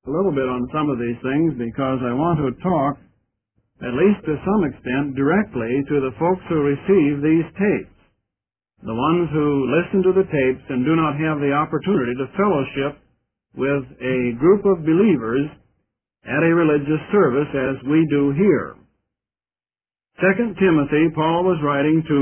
a little bit on some of these things because I want to talk, at least to some extent, directly to the folks who receive these tapes, the ones who listen to the tapes and do not have the opportunity to fellowship with a group of believers at a religious service as we do here. 2 Timothy, Paul was writing to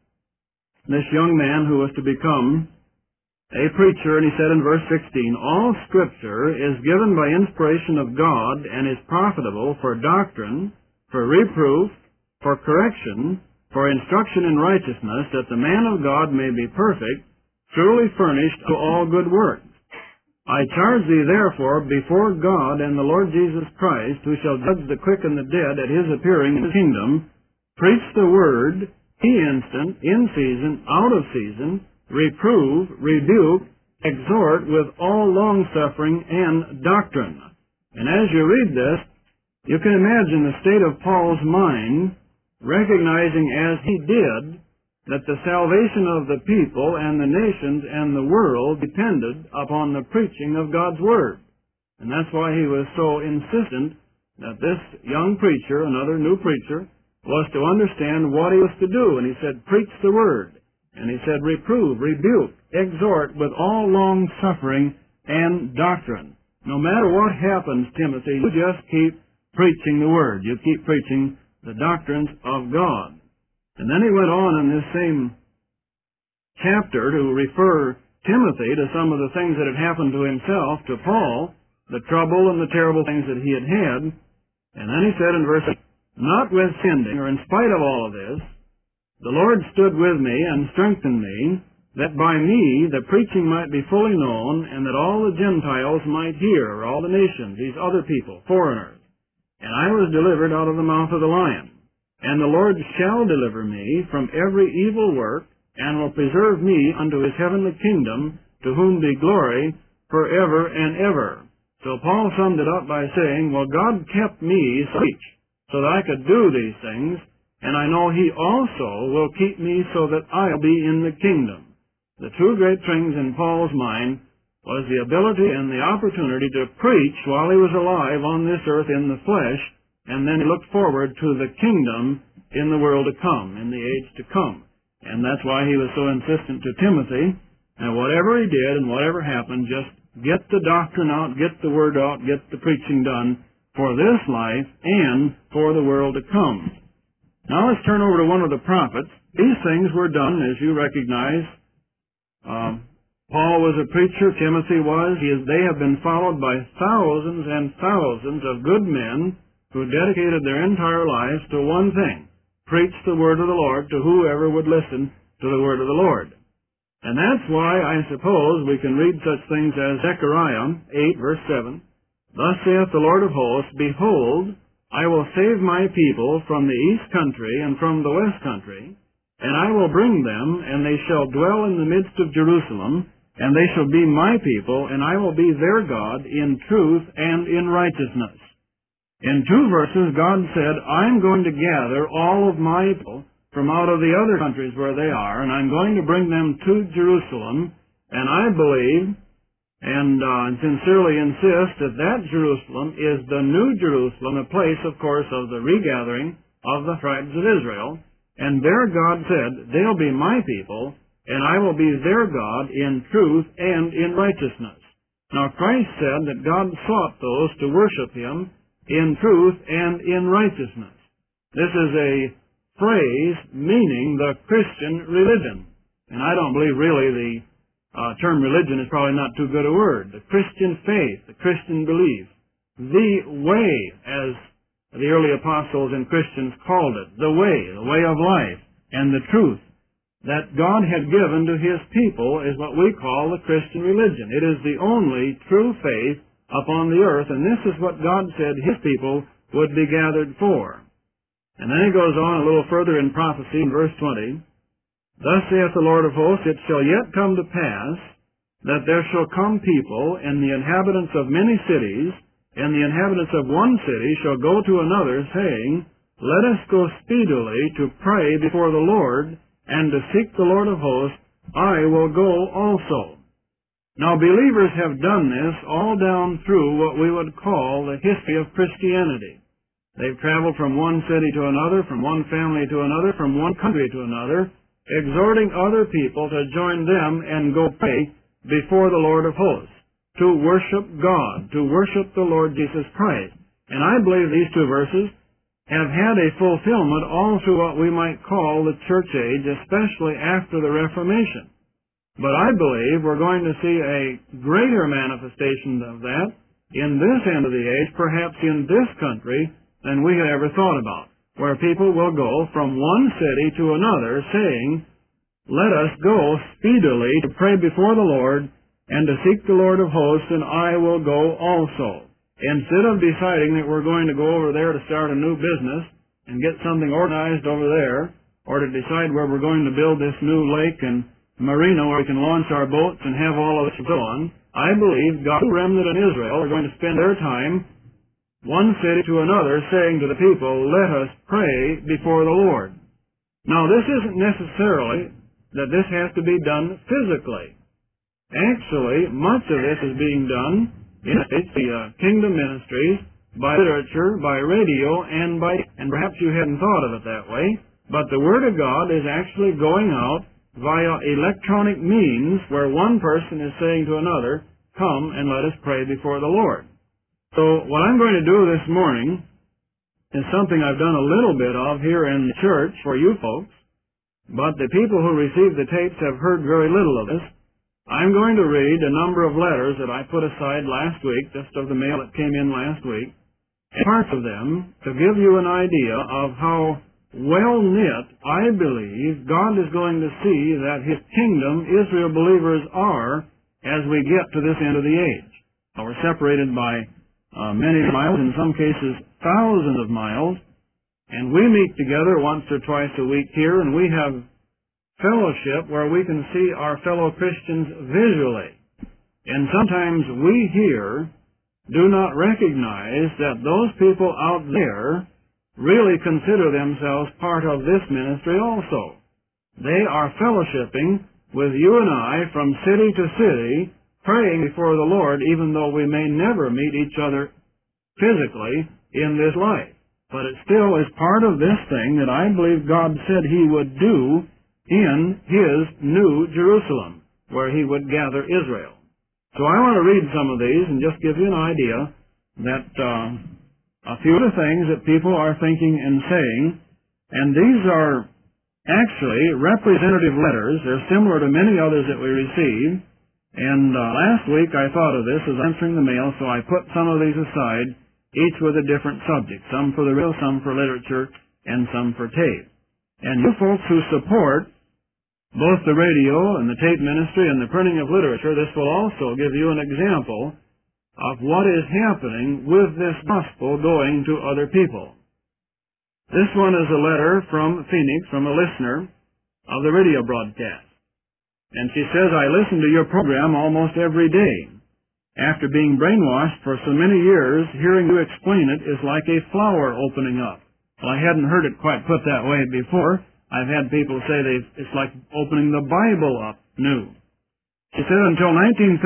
this young man who was to become a preacher, and he said in verse 16, "All Scripture is given by inspiration of God and is profitable for doctrine, for reproof, for correction, for instruction in righteousness, that the man of God may be perfect, truly furnished to all good works. I charge thee therefore before God and the Lord Jesus Christ, who shall judge the quick and the dead at his appearing in his kingdom, preach the word, be instant, in season, out of season, reprove, rebuke, exhort with all longsuffering and doctrine." And as you read this, you can imagine the state of Paul's mind, recognizing as he did that the salvation of the people and the nations and the world depended upon the preaching of God's Word. And that's why he was so insistent that this young preacher, another new preacher, was to understand what he was to do. And he said, preach the Word. And he said, reprove, rebuke, exhort with all long-suffering and doctrine. No matter what happens, Timothy, you just keep preaching the Word. You keep preaching the doctrines of God. And then he went on in this same chapter to refer Timothy to some of the things that had happened to himself, to Paul, the trouble and the terrible things that he had had. And then he said in verse 8, "Notwithstanding, or in spite of all of this, the Lord stood with me and strengthened me, that by me the preaching might be fully known, and that all the Gentiles might hear," or all the nations, these other people, foreigners. "And I was delivered out of the mouth of the lion. And the Lord shall deliver me from every evil work, and will preserve me unto his heavenly kingdom, to whom be glory forever and ever." So Paul summed it up by saying, well, God kept me so that I could do these things, and I know he also will keep me so that I'll be in the kingdom. The two great things in Paul's mind was the ability and the opportunity to preach while he was alive on this earth in the flesh, and then he looked forward to the kingdom in the world to come, in the age to come. And that's why he was so insistent to Timothy, and whatever he did and whatever happened, just get the doctrine out, get the word out, get the preaching done for this life and for the world to come. Now let's turn over to one of the prophets. These things were done, as you recognize. Paul was a preacher, Timothy was. They have been followed by thousands and thousands of good men who dedicated their entire lives to one thing: preach the word of the Lord to whoever would listen to the word of the Lord. And that's why I suppose we can read such things as Zechariah 8, verse 7. "Thus saith the Lord of hosts, Behold, I will save my people from the east country and from the west country, and I will bring them, and they shall dwell in the midst of Jerusalem, and they shall be my people, and I will be their God in truth and in righteousness." In 2 verses, God said, I'm going to gather all of my people from out of the other countries where they are, and I'm going to bring them to Jerusalem, and I believe and sincerely insist that that Jerusalem is the New Jerusalem, a place, of course, of the regathering of the tribes of Israel. And there God said, they'll be my people, and I will be their God in truth and in righteousness. Now Christ said that God sought those to worship Him in truth and in righteousness. This is a phrase meaning the Christian religion. And I don't believe really the term religion is probably not too good a word. The Christian faith, the Christian belief, the way, as the early apostles and Christians called it, the way of life, and the truth that God had given to His people is what we call the Christian religion. It is the only true faith upon the earth, and this is what God said His people would be gathered for. And then He goes on a little further in prophecy in verse 20, "Thus saith the Lord of hosts, It shall yet come to pass that there shall come people, and the inhabitants of many cities, and the inhabitants of one city shall go to another, saying, Let us go speedily to pray before the Lord, and to seek the Lord of hosts, I will go also." Now, believers have done this all down through what we would call the history of Christianity. They've traveled from one city to another, from one family to another, from one country to another, exhorting other people to join them and go pray before the Lord of hosts, to worship God, to worship the Lord Jesus Christ. And I believe these two verses have had a fulfillment all through what we might call the church age, especially after the Reformation. But I believe we're going to see a greater manifestation of that in this end of the age, perhaps in this country, than we had ever thought about, where people will go from one city to another saying, "Let us go speedily to pray before the Lord and to seek the Lord of hosts, and I will go also." Instead of deciding that we're going to go over there to start a new business and get something organized over there, or to decide where we're going to build this new lake and marina where we can launch our boats and have all of this and so on, I believe God's remnant in Israel are going to spend their time one city to another saying to the people, "Let us pray before the Lord." Now, this isn't necessarily that this has to be done physically. Actually, much of this is being done in the kingdom ministries by literature, by radio, and perhaps you hadn't thought of it that way, but the Word of God is actually going out via electronic means where one person is saying to another, "Come and let us pray before the Lord." So what I'm going to do this morning is something I've done a little bit of here in the church for you folks, but the people who received the tapes have heard very little of this. I'm going to read a number of letters that I put aside last week, just of the mail that came in last week, and parts of them to give you an idea of how well-knit I believe God is going to see that His kingdom, Israel believers, are as we get to this end of the age. Now, we're separated by many miles, in some cases thousands of miles, and we meet together once or twice a week here, and we have fellowship where we can see our fellow Christians visually. And sometimes we here do not recognize that those people out there really consider themselves part of this ministry also. They are fellowshipping with you and I from city to city, praying before the Lord, even though we may never meet each other physically in this life. But it still is part of this thing that I believe God said He would do in His new Jerusalem, where He would gather Israel. So I want to read some of these and just give you an idea that a few of the things that people are thinking and saying, and these are actually representative letters. They're similar to many others that we receive. And last week I thought of this as answering the mail, so I put some of these aside, each with a different subject, some for the real, some for literature, and some for tape. And you folks who support both the radio and the tape ministry and the printing of literature, this will also give you an example of what is happening with this gospel going to other people. This one is a letter from Phoenix, from a listener of the radio broadcast. And she says, "I listen to your program almost every day. After being brainwashed for so many years, hearing you explain it is like a flower opening up." Well, I hadn't heard it quite put that way before. I've had people say it's like opening the Bible up new. She said, "Until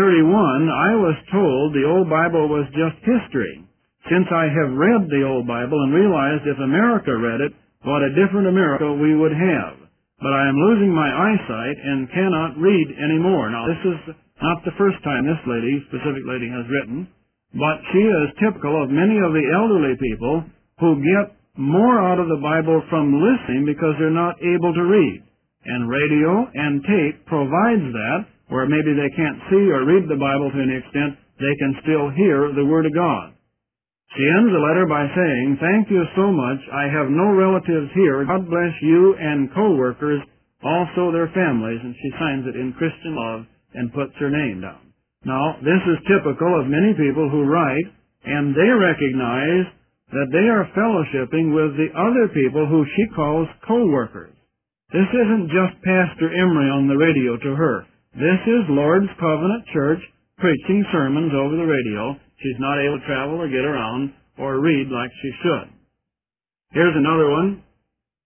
1931, I was told the old Bible was just history. Since I have read the old Bible and realized if America read it, what a different America we would have. But I am losing my eyesight and cannot read anymore." Now, this is not the first time this specific lady, has written, but she is typical of many of the elderly people who get more out of the Bible from listening because they're not able to read. And radio and tape provides that, where maybe they can't see or read the Bible to any extent, they can still hear the Word of God. She ends the letter by saying, "Thank you so much. I have no relatives here. God bless you and co-workers, also their families." And she signs it in Christian love and puts her name down. Now, this is typical of many people who write, and they recognize that they are fellowshipping with the other people who she calls co-workers. This isn't just Pastor Emery on the radio to her. This is Lord's Covenant Church preaching sermons over the radio. She's not able to travel or get around or read like she should. Here's another one.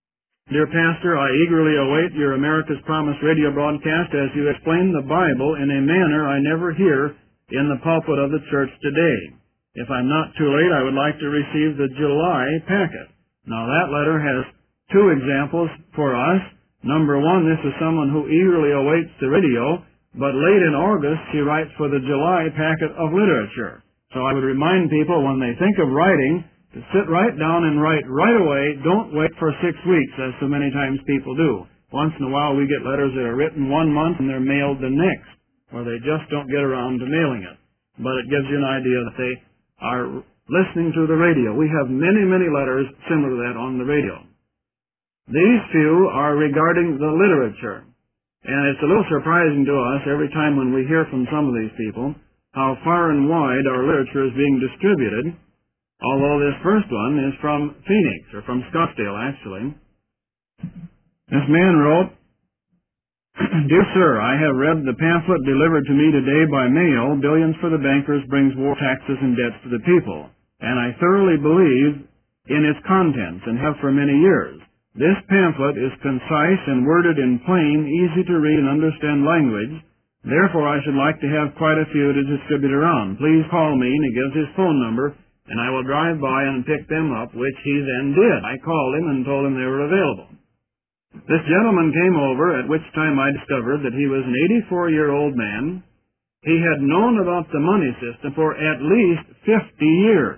Dear Pastor, I eagerly await your America's Promise radio broadcast as you explain the Bible in a manner I never hear in the pulpit of the church today. If I'm not too late, I would like to receive the July packet. Now that letter has two examples for us. Number one, this is someone who eagerly awaits the radio, but late in August she writes for the July packet of literature. So I would remind people when they think of writing to sit right down and write right away. Don't wait for 6 weeks, as so many times people do. Once in a while we get letters that are written 1 month and they're mailed the next, or they just don't get around to mailing it. But it gives you an idea that they are listening to the radio. We have many, many letters similar to that on the radio. These few are regarding the literature. And it's a little surprising to us every time when we hear from some of these people how far and wide our literature is being distributed. Although this first one is from Phoenix, or from Scottsdale, actually. This man wrote, Dear Sir, I have read the pamphlet delivered to me today by mail, Billions for the Bankers Brings War, Taxes, and Debts to the People, and I thoroughly believe in its contents and have for many years. This pamphlet is concise and worded in plain, easy to read and understand language. Therefore, I should like to have quite a few to distribute around. Please call me, and he gives his phone number, and I will drive by and pick them up, which he then did. I called him and told him they were available. This gentleman came over, at which time I discovered that he was an 84-year-old man. He had known about the money system for at least 50 years.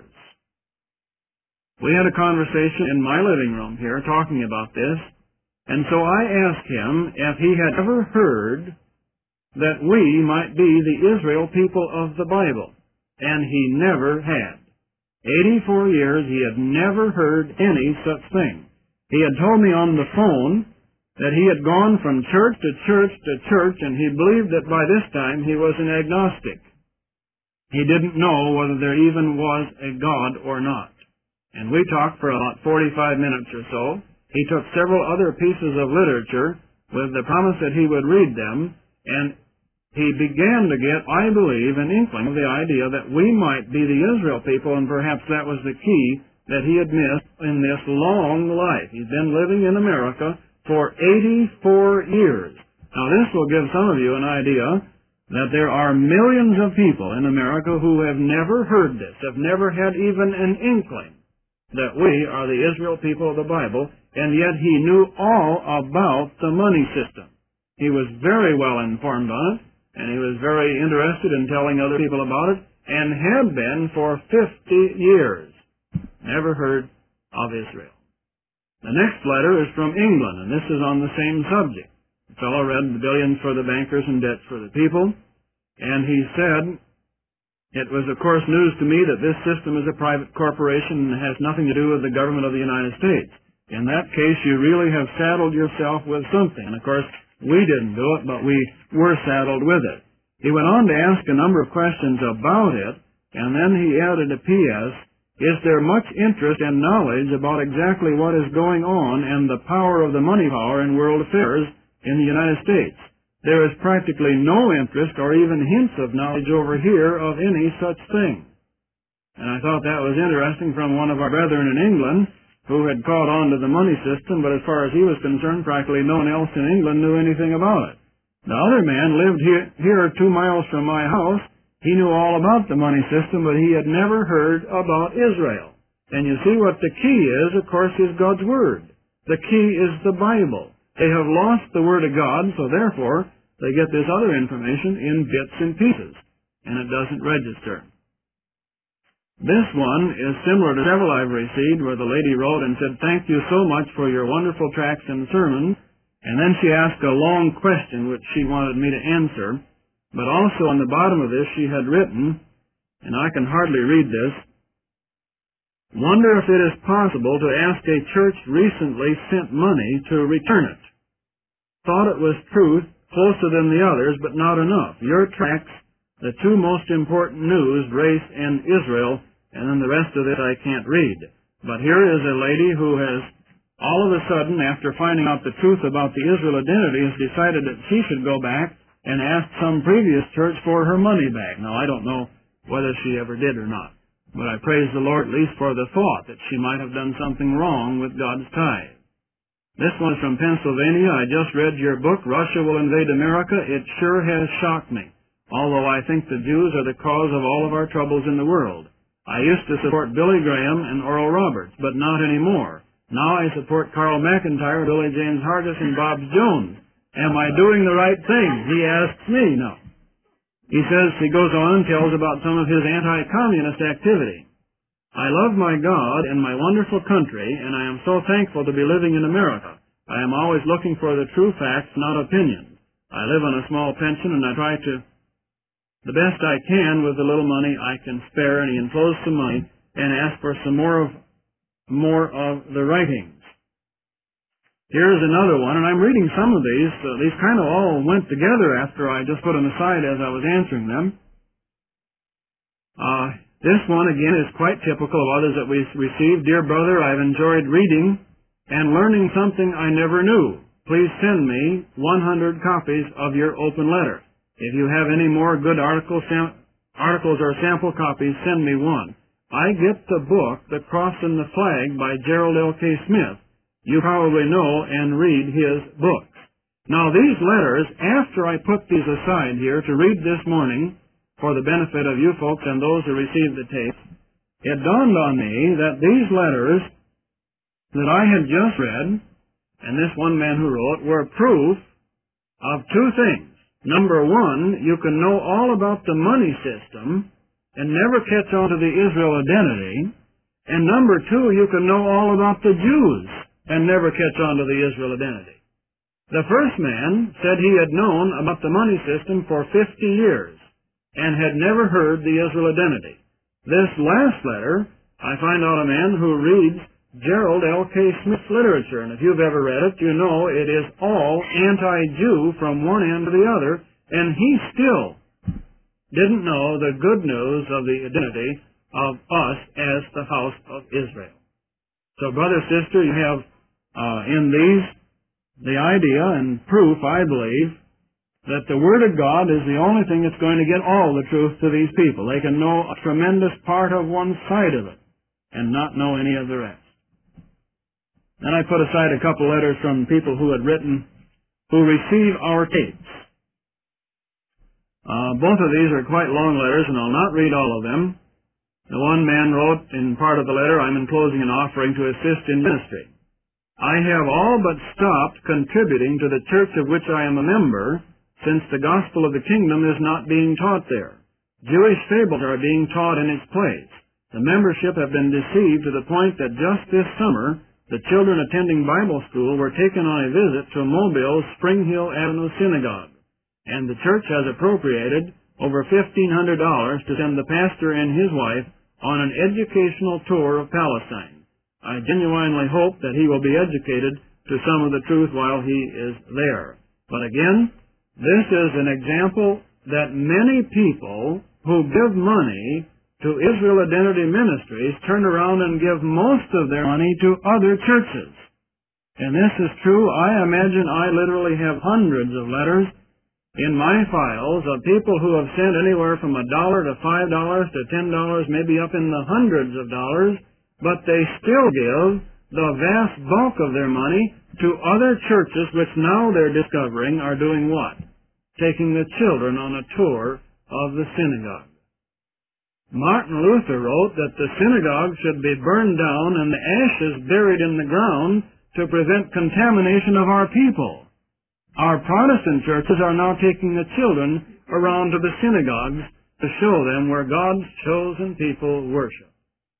We had a conversation in my living room here talking about this, and so I asked him if he had ever heard that we might be the Israel people of the Bible, and he never had. 84 years, he had never heard any such thing. He had told me on the phone that he had gone from church to church to church, and he believed that by this time he was an agnostic. He didn't know whether there even was a God or not. And we talked for about 45 minutes or so. He took several other pieces of literature with the promise that he would read them, and he began to get, I believe, an inkling of the idea that we might be the Israel people, and perhaps that was the key that he had missed in this long life. He's been living in America for 84 years. Now, this will give some of you an idea that there are millions of people in America who have never heard this, have never had even an inkling that we are the Israel people of the Bible, and yet he knew all about the money system. He was very well informed on it, and he was very interested in telling other people about it, and had been for 50 years. Never heard of Israel. The next letter is from England, and this is on the same subject. The fellow read the Billions for the Bankers and Debts for the People, and he said, it was of course news to me that this system is a private corporation and has nothing to do with the government of the United States. In that case, you really have saddled yourself with something. And of course, we didn't do it, but we were saddled with it. He went on to ask a number of questions about it, and then he added a P.S. Is there much interest and knowledge about exactly what is going on and the power of the money power in world affairs in the United States? There is practically no interest or even hints of knowledge over here of any such thing. And I thought that was interesting from one of our brethren in England who had caught on to the money system, but as far as he was concerned, practically no one else in England knew anything about it. The other man lived here 2 miles from my house. He knew all about the money system, but he had never heard about Israel. And you see what the key is, of course, is God's Word. The key is the Bible. They have lost the Word of God, so therefore they get this other information in bits and pieces, and it doesn't register. This one is similar to several I've received where the lady wrote and said, thank you so much for your wonderful tracts and sermons, and then she asked a long question which she wanted me to answer, but also on the bottom of this she had written, and I can hardly read this, wonder if it is possible to ask a church recently sent money to return it. Thought it was truth, closer than the others, but not enough. Your tracts, the two most important news, race and Israel, and then the rest of it I can't read. But here is a lady who has, all of a sudden, after finding out the truth about the Israel identity, has decided that she should go back and ask some previous church for her money back. Now, I don't know whether she ever did or not, but I praise the Lord at least for the thought that she might have done something wrong with God's tithe. This one's from Pennsylvania. I just read your book, Russia Will Invade America. It sure has shocked me, although I think the Jews are the cause of all of our troubles in the world. I used to support Billy Graham and Oral Roberts, but not anymore. Now I support Carl McIntyre, Billy James Hargis, and Bob Jones. Am I doing the right thing? He asks me now. He says, he goes on and tells about some of his anti-communist activity. I love my God and my wonderful country, and I am so thankful to be living in America. I am always looking for the true facts, not opinions. I live on a small pension, and I try to the best I can with the little money I can spare, and he enclosed some money and asked for some more of the writings. Here's another one, and I'm reading some of these. These kind of all went together after I just put them aside as I was answering them. This one, again, is quite typical of others that we've received. Dear brother, I've enjoyed reading and learning something I never knew. Please send me 100 copies of your open letter. If you have any more good articles or sample copies, send me one. I get the book, The Cross and the Flag by Gerald L.K. Smith. You probably know and read his books. Now, these letters, after I put these aside here to read this morning, for the benefit of you folks and those who received the tape, it dawned on me that these letters that I had just read, and this one man who wrote, were proof of two things. Number one, you can know all about the money system and never catch on to the Israel identity. And number two, you can know all about the Jews and never catch on to the Israel identity. The first man said he had known about the money system for 50 years. And had never heard the Israel identity. This last letter, I find out a man who reads Gerald L.K. Smith's literature, and if you've ever read it, you know it is all anti-Jew from one end to the other, and he still didn't know the good news of the identity of us as the house of Israel. So, brother, sister, you have in these the idea and proof, I believe, that the Word of God is the only thing that's going to get all the truth to these people. They can know a tremendous part of one side of it and not know any of the rest. Then I put aside a couple letters from people who had written, who receive our tapes. Both of these are quite long letters, and I'll not read all of them. The one man wrote in part of the letter, I'm enclosing an offering to assist in ministry. I have all but stopped contributing to the church of which I am a member, since the gospel of the kingdom is not being taught there. Jewish fables are being taught in its place. The membership have been deceived to the point that just this summer, the children attending Bible school were taken on a visit to Mobile's Spring Hill Avenue Synagogue, and the church has appropriated over $1,500 to send the pastor and his wife on an educational tour of Palestine. I genuinely hope that he will be educated to some of the truth while he is there. But again, this is an example that many people who give money to Israel Identity Ministries turn around and give most of their money to other churches. And this is true. I imagine I literally have hundreds of letters in my files of people who have sent anywhere from $1 to $5 to $10, maybe up in the hundreds of dollars, but they still give the vast bulk of their money to other churches which now they're discovering are doing what? Taking the children on a tour of the synagogue. Martin Luther wrote that the synagogue should be burned down and the ashes buried in the ground to prevent contamination of our people. Our Protestant churches are now taking the children around to the synagogues to show them where God's chosen people worship.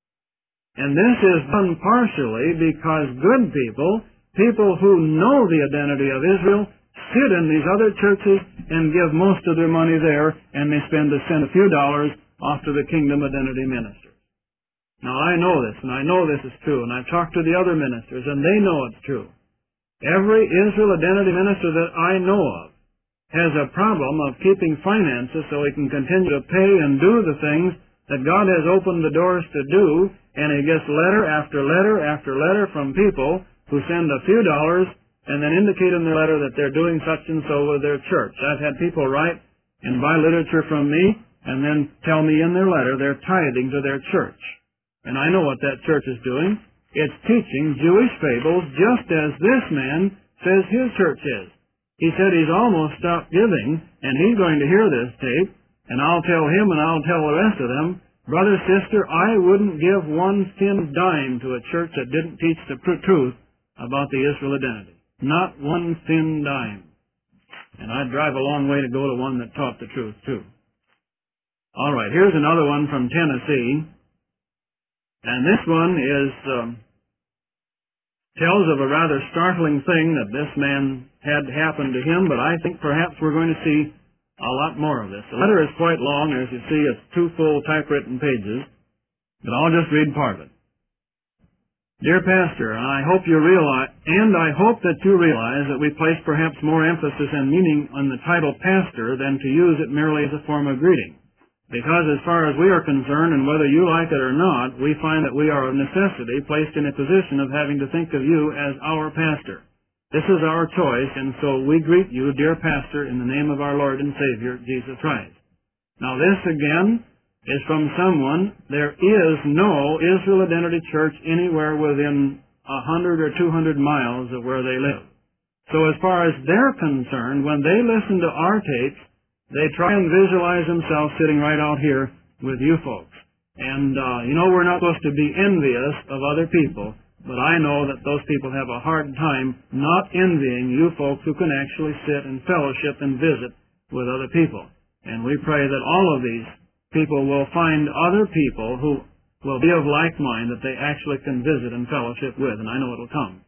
And this is done partially because good people, people who know the identity of Israel, sit in these other churches and give most of their money there, and they send a few dollars off to the Kingdom Identity ministers. Now, I know this, and I know this is true, and I've talked to the other ministers, and they know it's true. Every Israel Identity minister that I know of has a problem of keeping finances so he can continue to pay and do the things that God has opened the doors to do, and he gets letter after letter after letter from people who send a few dollars and then indicate in their letter that they're doing such and so with their church. I've had people write and buy literature from me and then tell me in their letter they're tithing to their church. And I know what that church is doing. It's teaching Jewish fables just as this man says his church is. He said he's almost stopped giving, and he's going to hear this tape, and I'll tell him and I'll tell the rest of them, brother, sister, I wouldn't give one thin dime to a church that didn't teach the truth about the Israel identity. Not one thin dime. And I'd drive a long way to go to one that taught the truth, too. All right, here's another one from Tennessee. And this one tells of a rather startling thing that this man had happen to him, but I think perhaps we're going to see a lot more of this. The letter is quite long. As you see, it's 2 full typewritten pages, but I'll just read part of it. Dear Pastor, I hope that you realize that we place perhaps more emphasis and meaning on the title pastor than to use it merely as a form of greeting. Because as far as we are concerned, and whether you like it or not, we find that we are of necessity placed in a position of having to think of you as our pastor. This is our choice, and so we greet you, dear pastor, in the name of our Lord and Savior, Jesus Christ. Now this, again, is from someone. There is no Israel Identity Church anywhere within 100 or 200 miles of where they live. So as far as they're concerned, when they listen to our tapes, they try and visualize themselves sitting right out here with you folks. And, we're not supposed to be envious of other people, but I know that those people have a hard time not envying you folks who can actually sit and fellowship and visit with other people. And we pray that all of these people will find other people who will be of like mind that they actually can visit and fellowship with, and I know it'll come.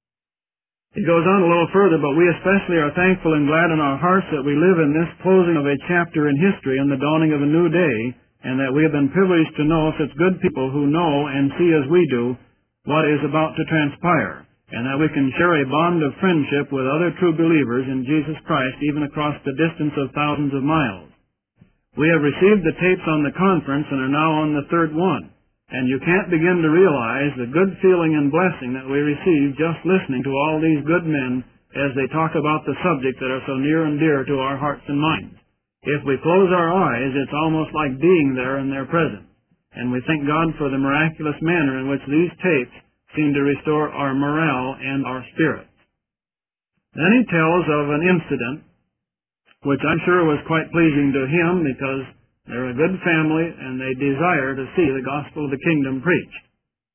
He goes on a little further, but we especially are thankful and glad in our hearts that we live in this closing of a chapter in history and the dawning of a new day, and that we have been privileged to know such good people who know and see as we do what is about to transpire, and that we can share a bond of friendship with other true believers in Jesus Christ even across the distance of thousands of miles. We have received the tapes on the conference and are now on the 3rd one. And you can't begin to realize the good feeling and blessing that we receive just listening to all these good men as they talk about the subjects that are so near and dear to our hearts and minds. If we close our eyes, it's almost like being there in their presence. And we thank God for the miraculous manner in which these tapes seem to restore our morale and our spirits. Then he tells of an incident which I'm sure was quite pleasing to him because they're a good family, and they desire to see the gospel of the kingdom preached.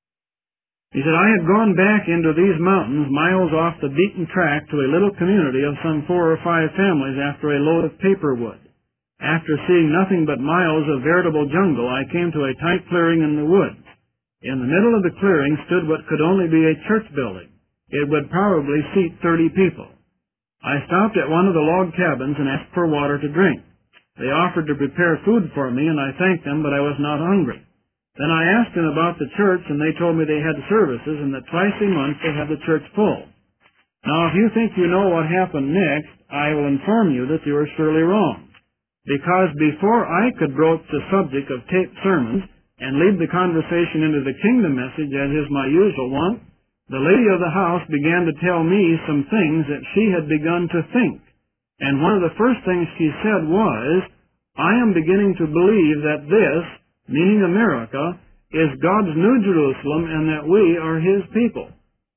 He said, I had gone back into these mountains miles off the beaten track to a little community of some 4 or 5 families after a load of paper wood. After seeing nothing but miles of veritable jungle, I came to a tight clearing in the woods. In the middle of the clearing stood what could only be a church building. It would probably seat 30 people. I stopped at one of the log cabins and asked for water to drink. They offered to prepare food for me, and I thanked them, but I was not hungry. Then I asked them about the church, and they told me they had services, and that twice a month they had the church full. Now, if you think you know what happened next, I will inform you that you are surely wrong. Because before I could broach the subject of taped sermons and lead the conversation into the kingdom message, as is my usual wont, the lady of the house began to tell me some things that she had begun to think. And one of the first things she said was, I am beginning to believe that this, meaning America, is God's New Jerusalem and that we are His people.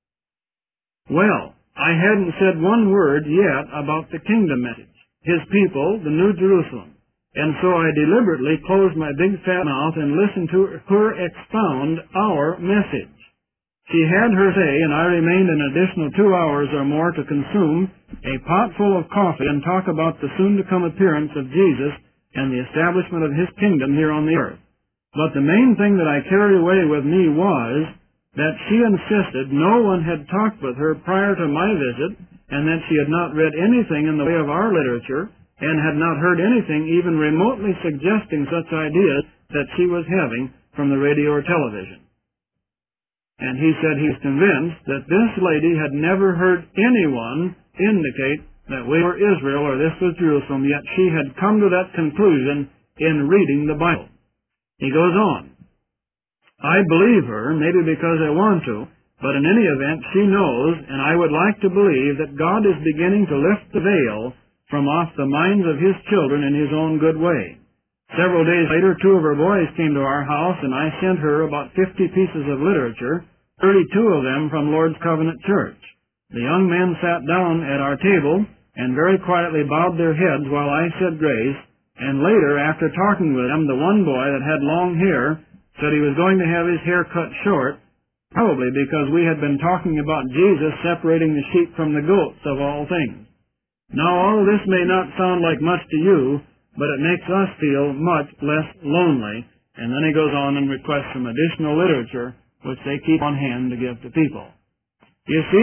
Well, I hadn't said one word yet about the kingdom message, His people, the New Jerusalem. And so I deliberately closed my big fat mouth and listened to her expound our message. She had her say, and I remained an additional 2 hours or more to consume a pot full of coffee and talk about the soon-to-come appearance of Jesus and the establishment of His kingdom here on the earth. But the main thing that I carried away with me was that she insisted no one had talked with her prior to my visit, and that she had not read anything in the way of our literature, and had not heard anything even remotely suggesting such ideas that she was having from the radio or television. And he said he's convinced that this lady had never heard anyone indicate that we were Israel or this was Jerusalem, yet she had come to that conclusion in reading the Bible. He goes on. I believe her, maybe because I want to, but in any event, she knows, and I would like to believe that God is beginning to lift the veil from off the minds of His children in His own good way. Several days later, 2 of her boys came to our house, and I sent her about 50 pieces of literature 32 of them from Lord's Covenant Church. The young men sat down at our table and very quietly bowed their heads while I said grace, and later, after talking with them, the one boy that had long hair said he was going to have his hair cut short, probably because we had been talking about Jesus separating the sheep from the goats of all things. Now, all of this may not sound like much to you, but it makes us feel much less lonely. And then he goes on and requests some additional literature, which they keep on hand to give to people. You see,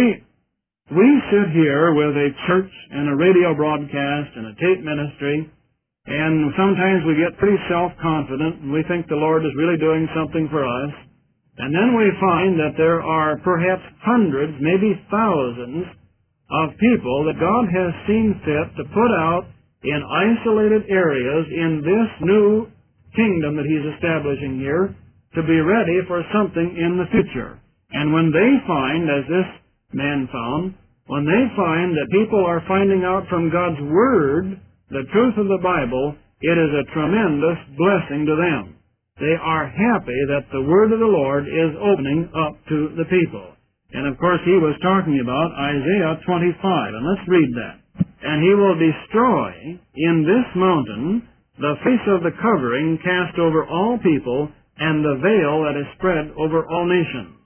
we sit here with a church and a radio broadcast and a tape ministry, and sometimes we get pretty self-confident, and we think the Lord is really doing something for us. And then we find that there are perhaps hundreds, maybe thousands, of people that God has seen fit to put out in isolated areas in this new kingdom that He's establishing here to be ready for something in the future. And when they find, as this man found, when they find that people are finding out from God's Word the truth of the Bible, it is a tremendous blessing to them. They are happy that the Word of the Lord is opening up to the people. And of course he was talking about Isaiah 25, and let's read that. And he will destroy in this mountain the face of the covering cast over all people, and the veil that is spread over all nations.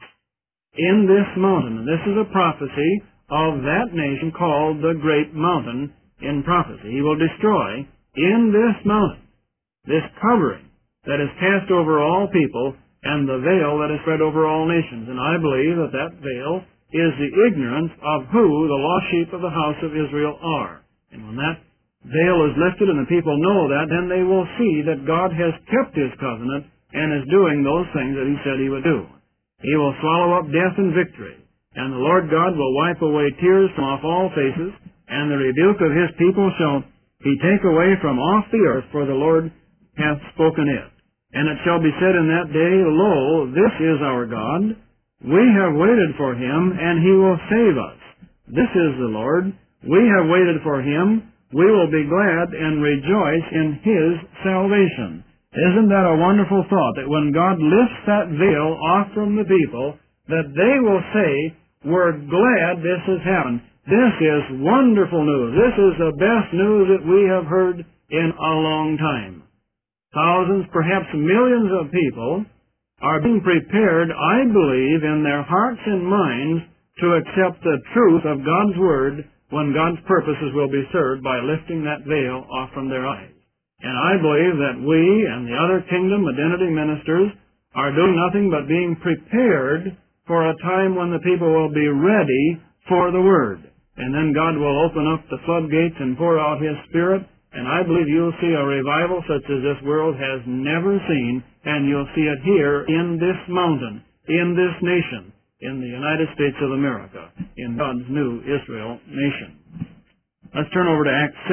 In this mountain, and this is a prophecy of that nation called the Great Mountain in prophecy. He will destroy in this mountain, this covering that is cast over all people, and the veil that is spread over all nations. And I believe that that veil is the ignorance of who the lost sheep of the house of Israel are. And when that veil is lifted and the people know that, then they will see that God has kept His covenant and is doing those things that He said He would do. He will swallow up death in victory, and the Lord God will wipe away tears from off all faces, and the rebuke of His people shall He take away from off the earth, for the Lord hath spoken it. And it shall be said in that day, Lo, this is our God. We have waited for Him, and He will save us. This is the Lord. We have waited for Him. We will be glad and rejoice in His salvation. Isn't that a wonderful thought, that when God lifts that veil off from the people, that they will say, we're glad this has happened. This is wonderful news. This is the best news that we have heard in a long time. Thousands, perhaps millions of people are being prepared, I believe, in their hearts and minds to accept the truth of God's Word when God's purposes will be served by lifting that veil off from their eyes. And I believe that we and the other kingdom identity ministers are doing nothing but being prepared for a time when the people will be ready for the Word. And then God will open up the floodgates and pour out His Spirit. And I believe you'll see a revival such as this world has never seen, and you'll see it here in this mountain, in this nation, in the United States of America, in God's new Israel nation. Let's turn over to Acts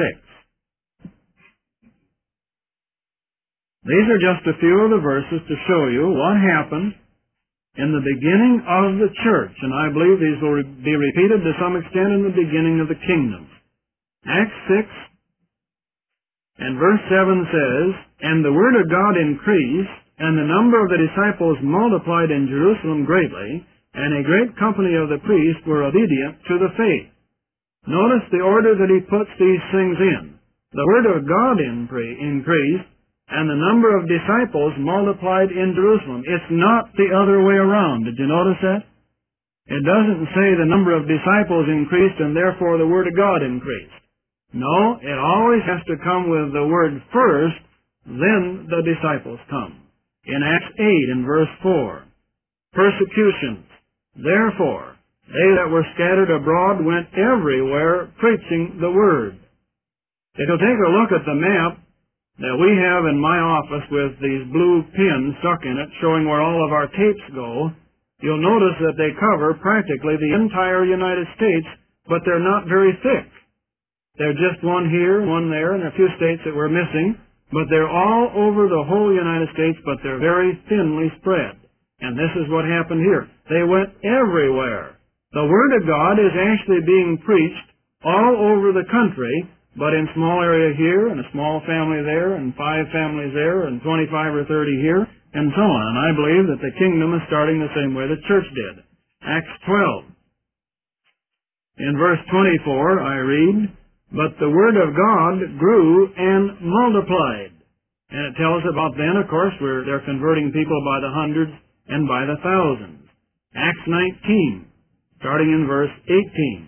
6. These are just a few of the verses to show you what happened in the beginning of the church, and I believe these will be repeated to some extent in the beginning of the kingdom. Acts 6. And verse 7 says, And the word of God increased, and the number of the disciples multiplied in Jerusalem greatly, and a great company of the priests were obedient to the faith. Notice the order that he puts these things in. The word of God increased, and the number of disciples multiplied in Jerusalem. It's not the other way around. Did you notice that? It doesn't say the number of disciples increased, and therefore the word of God increased. No, it always has to come with the word first, then the disciples come. In Acts 8 and verse 4, persecutions. Therefore, they that were scattered abroad went everywhere preaching the word. If you'll take a look at the map that we have in my office with these blue pins stuck in it showing where all of our tapes go, you'll notice that they cover practically the entire United States, but they're not very thick. They're just one here, one there, and a few states that we're missing, but they're all over the whole United States, but they're very thinly spread. And this is what happened here. They went everywhere. The Word of God is actually being preached all over the country, but in small area here, and a small family there, and 5 families there, and 25 or 30 here, and so on. And I believe that the kingdom is starting the same way the church did. Acts 12. In verse 24 I read, "But the word of God grew and multiplied." And it tells about then, of course, where they're converting people by the hundreds and by the thousands. Acts 19, starting in verse 18.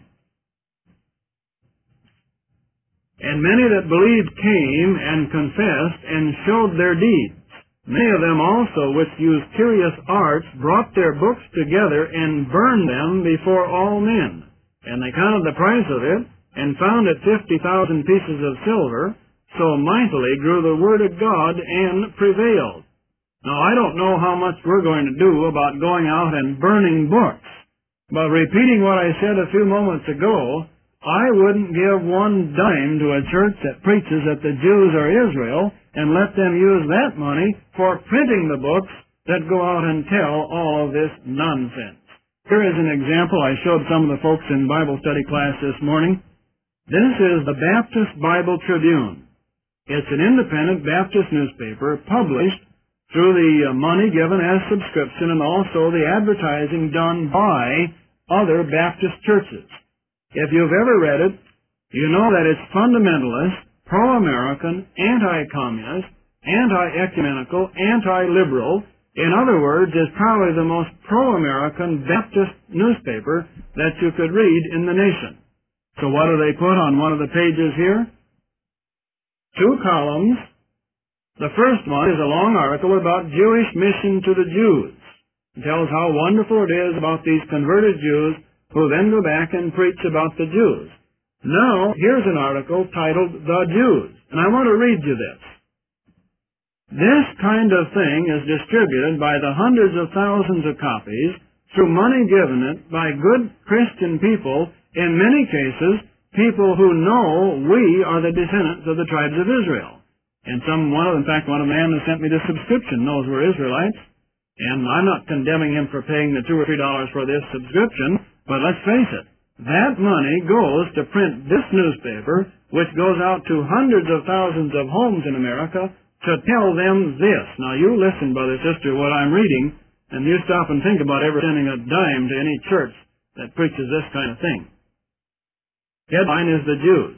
"And many that believed came and confessed and showed their deeds. Many of them also which used curious arts brought their books together and burned them before all men. And they counted the price of it, and found it 50,000 pieces of silver. So mightily grew the word of God and prevailed." Now, I don't know how much we're going to do about going out and burning books, but repeating what I said a few moments ago, I wouldn't give one dime to a church that preaches that the Jews are Israel and let them use that money for printing the books that go out and tell all of this nonsense. Here is an example I showed some of the folks in Bible study class this morning. This is the Baptist Bible Tribune. It's an independent Baptist newspaper published through the money given as subscription and also the advertising done by other Baptist churches. If you've ever read it, you know that it's fundamentalist, pro-American, anti-communist, anti-ecumenical, anti-liberal. In other words, it's probably the most pro-American Baptist newspaper that you could read in the nation. So what do they put on one of the pages here? 2 columns. The first one is a long article about Jewish mission to the Jews. It tells how wonderful it is about these converted Jews who then go back and preach about the Jews. Now, here's an article titled "The Jews," and I want to read you this. This kind of thing is distributed by the hundreds of thousands of copies through money given it by good Christian people, in many cases, people who know we are the descendants of the tribes of Israel. And in fact, one of the men who sent me this subscription knows we're Israelites, and I'm not condemning him for paying the $2 or $3 for this subscription, but let's face it, that money goes to print this newspaper, which goes out to hundreds of thousands of homes in America to tell them this. Now, you listen, brother, sister, what I'm reading, and you stop and think about ever sending a dime to any church that preaches this kind of thing. Headline is "The Jews."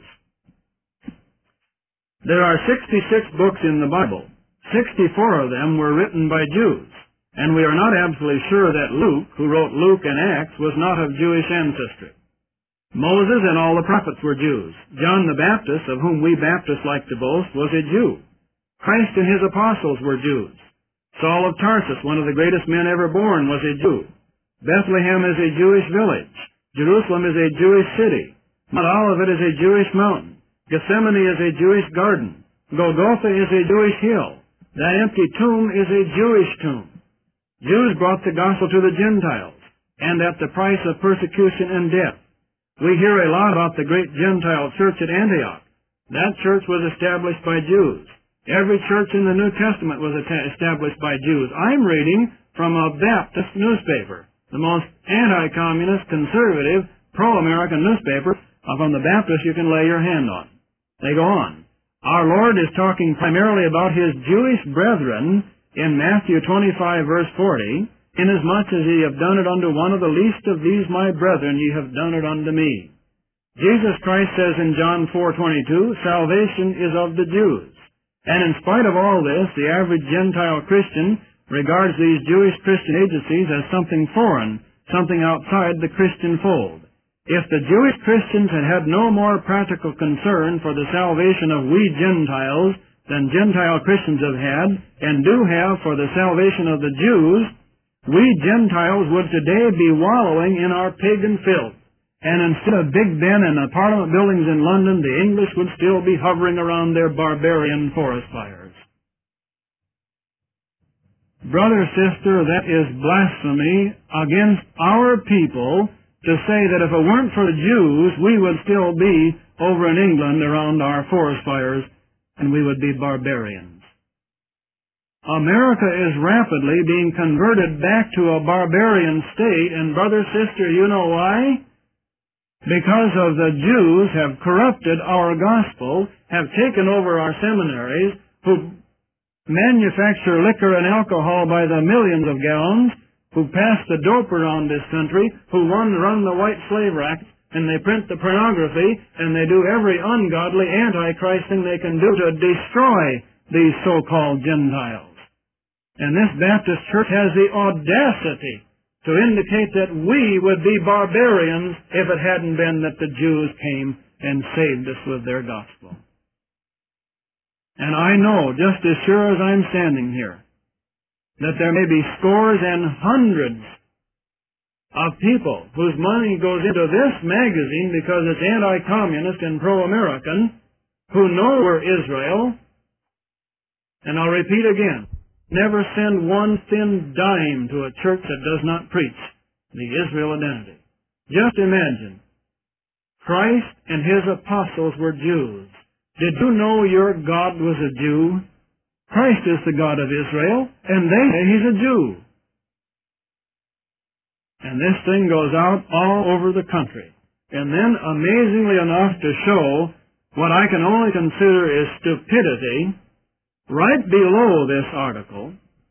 There are 66 books in the Bible. 64 of them were written by Jews. And we are not absolutely sure that Luke, who wrote Luke and Acts, was not of Jewish ancestry. Moses and all the prophets were Jews. John the Baptist, of whom we Baptists like to boast, was a Jew. Christ and his apostles were Jews. Saul of Tarsus, one of the greatest men ever born, was a Jew. Bethlehem is a Jewish village. Jerusalem is a Jewish city. Mount Olivet is a Jewish mountain. Gethsemane is a Jewish garden. Golgotha is a Jewish hill. That empty tomb is a Jewish tomb. Jews brought the gospel to the Gentiles, and at the price of persecution and death. We hear a lot about the great Gentile church at Antioch. That church was established by Jews. Every church in the New Testament was established by Jews. I'm reading from a Baptist newspaper, the most anti-communist, conservative, pro-American newspaper from the Baptists you can lay your hand on. They go on. Our Lord is talking primarily about his Jewish brethren in Matthew 25, verse 40, "Inasmuch as ye have done it unto one of the least of these my brethren, ye have done it unto me." Jesus Christ says in John 4:22, "Salvation is of the Jews." And in spite of all this, the average Gentile Christian regards these Jewish Christian agencies as something foreign, something outside the Christian fold. If the Jewish Christians had had no more practical concern for the salvation of we Gentiles than Gentile Christians have had, and do have for the salvation of the Jews, we Gentiles would today be wallowing in our pagan filth. And instead of Big Ben and the Parliament buildings in London, the English would still be hovering around their barbarian forest fires. Brother, sister, that is blasphemy against our people to say that if it weren't for the Jews, we would still be over in England around our forest fires, and we would be barbarians. America is rapidly being converted back to a barbarian state, and brother, sister, you know why? Because of the Jews have corrupted our gospel, have taken over our seminaries, who manufacture liquor and alcohol by the millions of gallons, who pass the dope around this country, who run the white slave racks, and they print the pornography, and they do every ungodly antichrist thing they can do to destroy these so-called Gentiles. And this Baptist church has the audacity to indicate that we would be barbarians if it hadn't been that the Jews came and saved us with their gospel. And I know, just as sure as I'm standing here, that there may be scores and hundreds of people whose money goes into this magazine because it's anti-communist and pro-American, who know we're Israel. And I'll repeat again, never send one thin dime to a church that does not preach the Israel identity. Just imagine, Christ and His apostles were Jews. Did you know your God was a Jew? Christ is the God of Israel, and they say He's a Jew. And this thing goes out all over the country. And then, amazingly enough, to show what I can only consider is stupidity, right below this article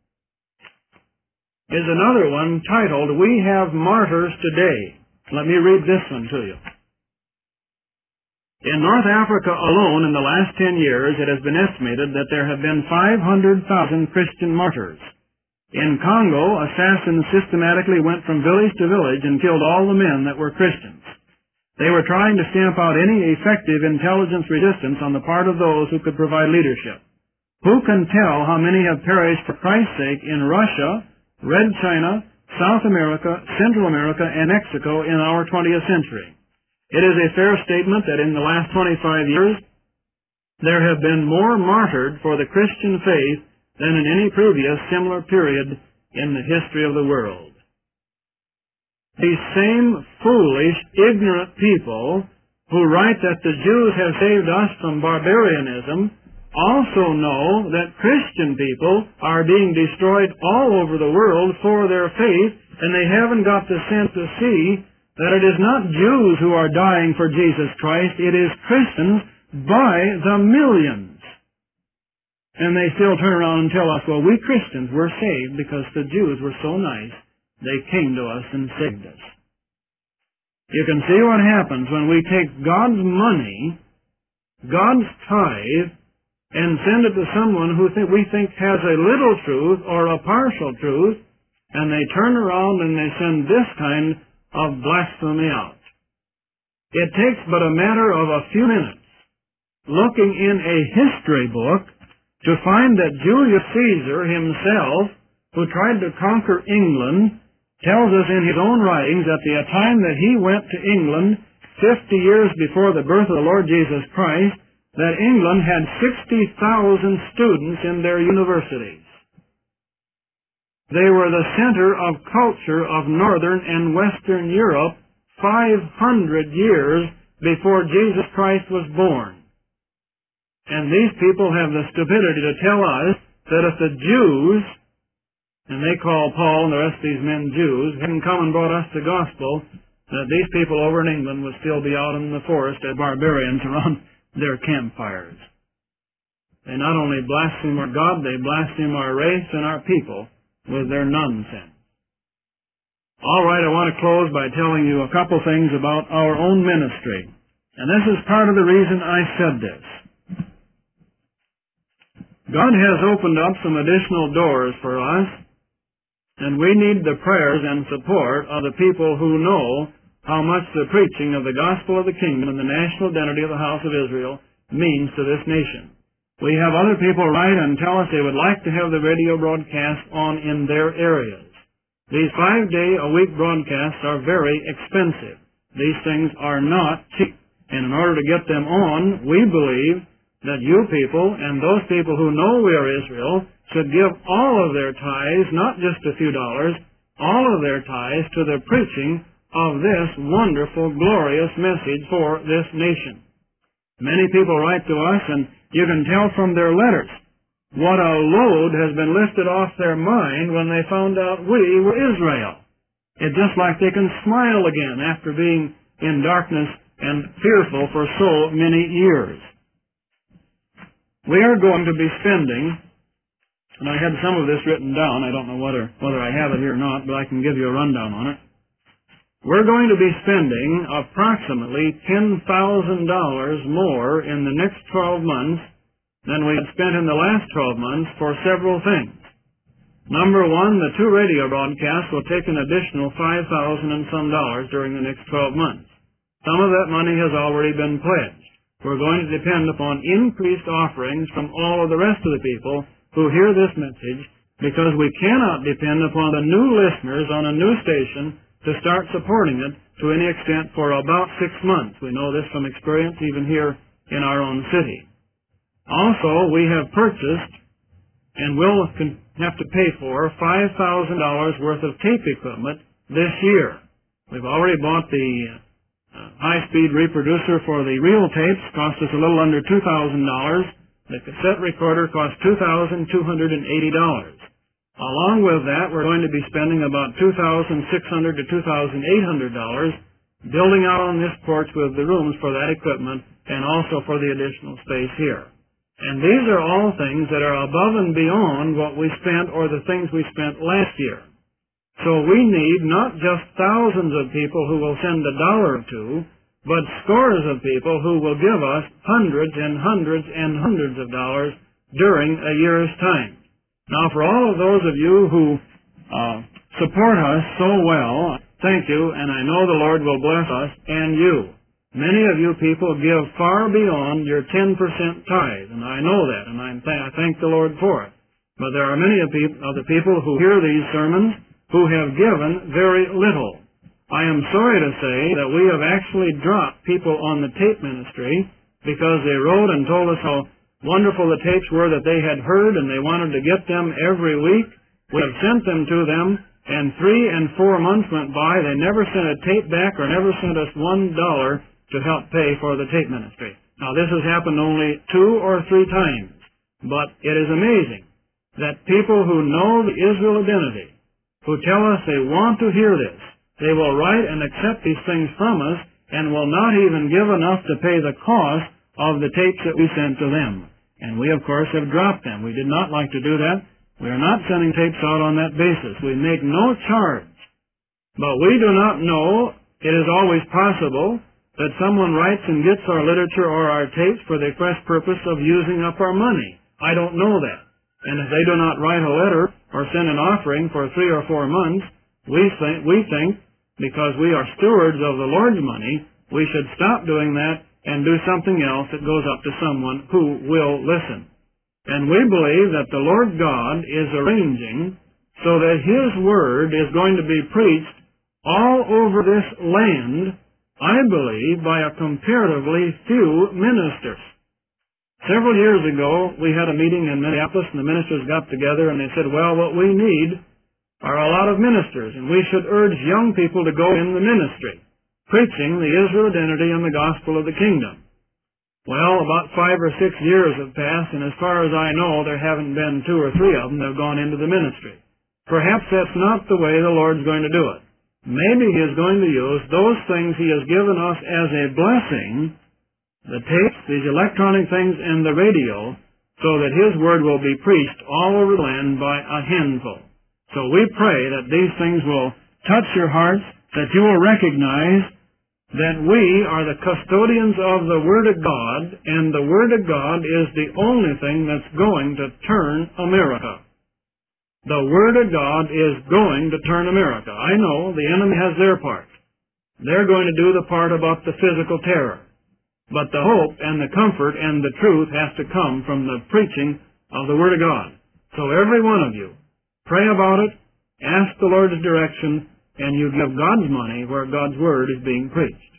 is another one titled, "We Have Martyrs Today." Let me read this one to you. In North Africa alone, in the last 10 years, it has been estimated that there have been 500,000 Christian martyrs. In Congo, assassins systematically went from village to village and killed all the men that were Christians. They were trying to stamp out any effective intelligence resistance on the part of those who could provide leadership. Who can tell how many have perished for Christ's sake in Russia, Red China, South America, Central America, and Mexico in our 20th century? It is a fair statement that in the last 25 years, there have been more martyred for the Christian faith than in any previous similar period in the history of the world. These same foolish, ignorant people who write that the Jews have saved us from barbarianism also know that Christian people are being destroyed all over the world for their faith, and they haven't got the sense to see that it is not Jews who are dying for Jesus Christ, it is Christians by the millions. And they still turn around and tell us, well, we Christians were saved because the Jews were so nice, they came to us and saved us. You can see what happens when we take God's money, God's tithe, and send it to someone who we think has a little truth or a partial truth, and they turn around and they send this kind of blasphemy out. It takes but a matter of a few minutes looking in a history book to find that Julius Caesar himself, who tried to conquer England, tells us in his own writings that the time that he went to England 50 years before the birth of the Lord Jesus Christ, that England had 60,000 students in their universities. They were the center of culture of Northern and Western Europe 500 years before Jesus Christ was born. And these people have the stupidity to tell us that if the Jews, and they call Paul and the rest of these men Jews, hadn't come and brought us the gospel, that these people over in England would still be out in the forest as barbarians around their campfires. They not only blaspheme our God, they blaspheme our race and our people with their nonsense. All right, I want to close by telling you a couple things about our own ministry. And this is part of the reason I said this. God has opened up some additional doors for us, and we need the prayers and support of the people who know how much the preaching of the gospel of the kingdom and the national identity of the house of Israel means to this nation. We have other people write and tell us they would like to have the radio broadcast on in their areas. These 5-day-a-week broadcasts are very expensive. These things are not cheap. And in order to get them on, we believe that you people and those people who know we are Israel should give all of their tithes, not just a few dollars, all of their tithes to the preaching of this wonderful, glorious message for this nation. Many people write to us, and you can tell from their letters what a load has been lifted off their mind when they found out we were Israel. It's just like they can smile again after being in darkness and fearful for so many years. We are going to be spending And I had some of this written down. I don't know whether I have it here or not, but I can give you a rundown on it. We're going to be spending approximately $10,000 more in the next 12 months than we had spent in the last 12 months for several things. Number one, the 2 radio broadcasts will take an additional $5,000 and some during the next 12 months. Some of that money has already been pledged. We're going to depend upon increased offerings from all of the rest of the people who hear this message, because we cannot depend upon the new listeners on a new station to start supporting it to any extent for about 6 months. We know this from experience even here in our own city. Also, we have purchased and will have to pay for $5,000 worth of tape equipment this year. We've already bought the high-speed reproducer for the reel tapes, cost us a little under $2,000. The cassette recorder cost $2,280. Along with that, we're going to be spending about $2,600 to $2,800 building out on this porch with the rooms for that equipment and also for the additional space here. And these are all things that are above and beyond what we spent or the things we spent last year. So we need not just thousands of people who will send $1 or $2, but scores of people who will give us hundreds and hundreds and hundreds of dollars during a year's time. Now, for all of those of you who support us so well, thank you, and I know the Lord will bless us and you. Many of you people give far beyond your 10% tithe, and I know that, and I thank the Lord for it. But there are many of the people who hear these sermons who have given very little. I am sorry to say that we have actually dropped people on the tape ministry because they wrote and told us how wonderful the tapes were that they had heard, and they wanted to get them every week. We have sent them to them, and 3 and 4 months went by. They never sent a tape back or never sent us $1 to help pay for the tape ministry. Now, this has happened only 2 or 3 times, but it is amazing that people who know the Israel identity, who tell us they want to hear this, they will write and accept these things from us and will not even give enough to pay the cost of the tapes that we sent to them. And we, of course, have dropped them. We did not like to do that. We are not sending tapes out on that basis. We make no charge. But we do not know, it is always possible, that someone writes and gets our literature or our tapes for the express purpose of using up our money. I don't know that. And if they do not write a letter or send an offering for 3 or 4 months, we think, because we are stewards of the Lord's money, we should stop doing that and do something else that goes up to someone who will listen. And we believe that the Lord God is arranging so that His Word is going to be preached all over this land, I believe, by a comparatively few ministers. Several years ago, we had a meeting in Minneapolis, and the ministers got together and they said, well, what we need are a lot of ministers, and we should urge young people to go in the ministry, preaching the Israel identity and the gospel of the kingdom. Well, about 5 or 6 years have passed, and as far as I know, there haven't been 2 or 3 of them that have gone into the ministry. Perhaps that's not the way the Lord's going to do it. Maybe He is going to use those things He has given us as a blessing, the tapes, these electronic things, and the radio, so that His Word will be preached all over the land by a handful. So we pray that these things will touch your hearts, that you will recognize that we are the custodians of the Word of God, and the Word of God is the only thing that's going to turn America. The Word of God is going to turn America. I know the enemy has their part. They're going to do the part about the physical terror. But the hope and the comfort and the truth has to come from the preaching of the Word of God. So every one of you, pray about it, ask the Lord's direction, and you give God's money where God's Word is being preached.